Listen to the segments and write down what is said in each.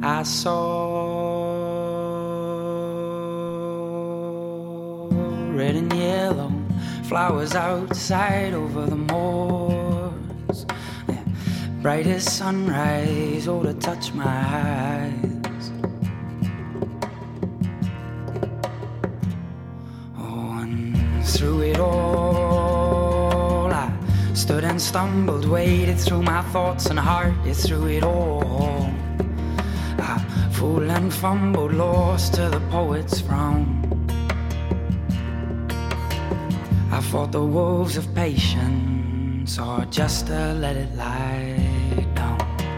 I saw red and yellow flowers outside over the moors. Yeah. Bright as sunrise, oh, to touch my eyes. Oh, and through it all, I stood and stumbled, waded through my thoughts and hearted through it all. I fooled and fumbled, lost to the poet's frown. I fought the wolves of patience, or just to let it lie down.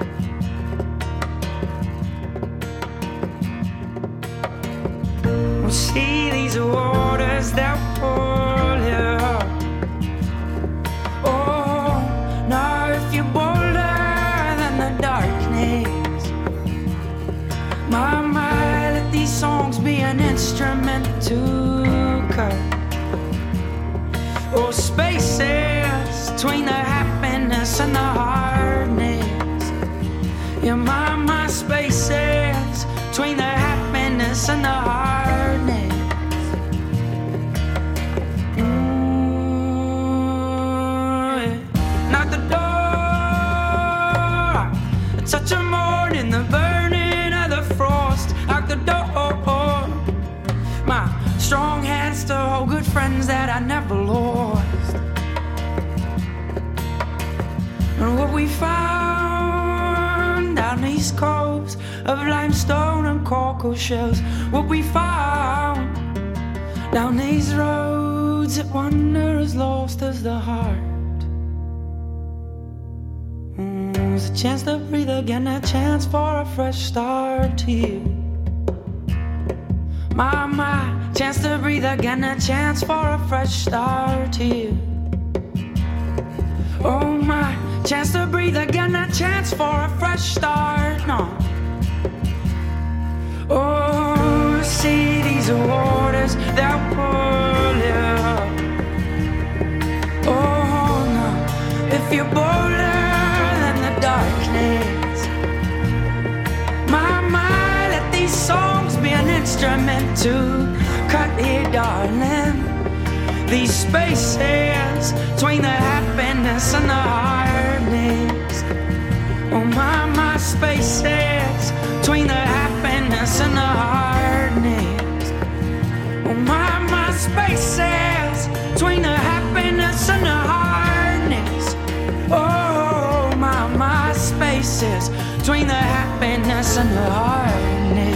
We'll see these waters that pull you up. Oh, now if you're bolder than the darkness, my, let these songs be an instrument to cut. Oh, spaces between the happiness and the hardness. Yeah, my spaces between the happiness and the hardness. Yeah. Knock the door, touch the morning, the burning of the frost. Knock the door. My strong hands to hold good friends that I never lost. And what we found down these coves of limestone and cockle shells, what we found down these roads that wander as lost as the heart. It's a chance to breathe again, a chance for a fresh start here. My, chance to breathe again, a chance for a fresh start here. Oh my, chance to breathe again, a chance for a fresh start, no. Oh, see these waters that pull you up. Oh no, if you're bolder than the darkness, my, let these songs be an instrument to cut here, darling. These spaces between the happiness and the hardness. Oh, my spaces between the happiness and the hardness. Oh, my spaces between the happiness and the hardness. Oh, my spaces between the happiness and the hardness.